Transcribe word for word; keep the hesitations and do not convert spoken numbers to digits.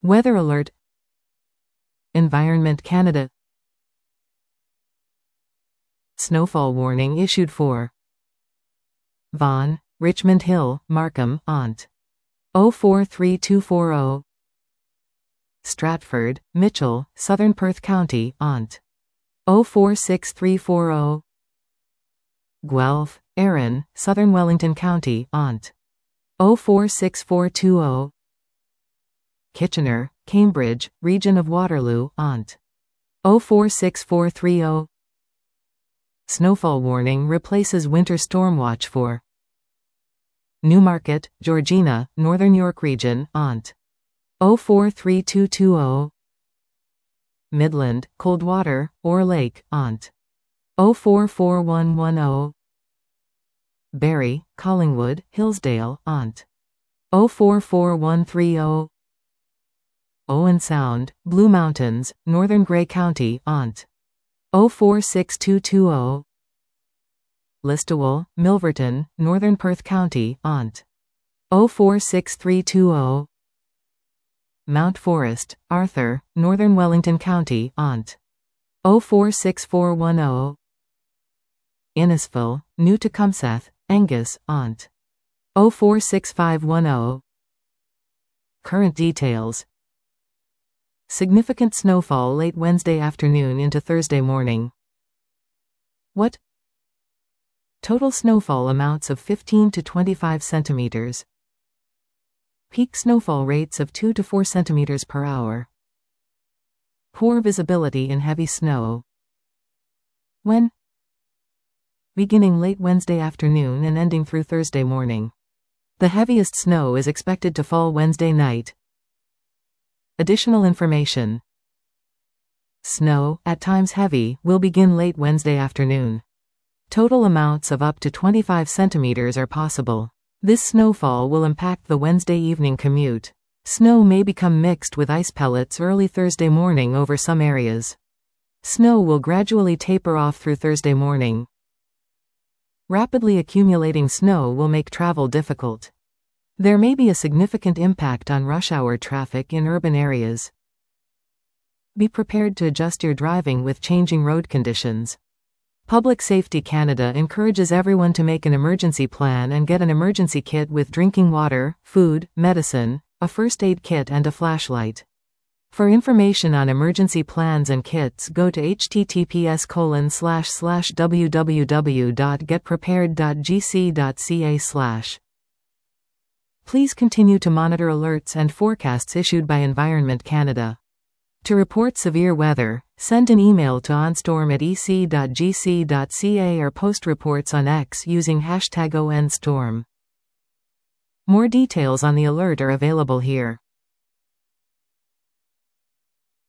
Weather alert. Environment Canada. Snowfall warning issued for Vaughan, Richmond Hill, Markham, Ont. zero four three two four zero. Stratford, Mitchell, Southern Perth County, Ont. zero four six three four zero. Guelph, Erin, Southern Wellington County, Ont. zero four six four two zero. Kitchener, Cambridge, Region of Waterloo, Ont. zero four six four three zero. Snowfall warning replaces winter storm watch for Newmarket, Georgina, Northern York Region, Ont. zero four three two two zero. Midland, Coldwater, Orr Lake, Ont. zero four four one one zero. Barrie, Collingwood, Hillsdale, Ont. zero four four one three zero. Owen Sound, Blue Mountains, Northern Grey County, Ont. zero four six two two zero. Listowel, Milverton, Northern Perth County, Ont. zero four six three two zero. Mount Forest, Arthur, Northern Wellington County, Ont. zero four six four one zero. Innisfil, New Tecumseth, Angus, Ont. zero four six five one zero. Current details. Significant snowfall late Wednesday afternoon into Thursday morning. What? Total snowfall amounts of fifteen to twenty-five centimeters. Peak snowfall rates of two to four centimeters per hour. Poor visibility in heavy snow. When? Beginning late Wednesday afternoon and ending through Thursday morning. The heaviest snow is expected to fall Wednesday night. Additional information. Snow, at times heavy, will begin late Wednesday afternoon. Total amounts of up to twenty-five centimeters are possible. This snowfall will impact the Wednesday evening commute. Snow may become mixed with ice pellets early Thursday morning over some areas. Snow will gradually taper off through Thursday morning. Rapidly accumulating snow will make travel difficult. There may be a significant impact on rush hour traffic in urban areas. Be prepared to adjust your driving with changing road conditions. Public Safety Canada encourages everyone to make an emergency plan and get an emergency kit with drinking water, food, medicine, a first aid kit and a flashlight. For information on emergency plans and kits, go to h t t p s colon slash slash w w w dot get prepared dot g c dot c a slash. Please continue to monitor alerts and forecasts issued by Environment Canada. To report severe weather, send an email to onstorm at e c dot g c dot c a or post reports on X using hashtag O N storm. More details on the alert are available here.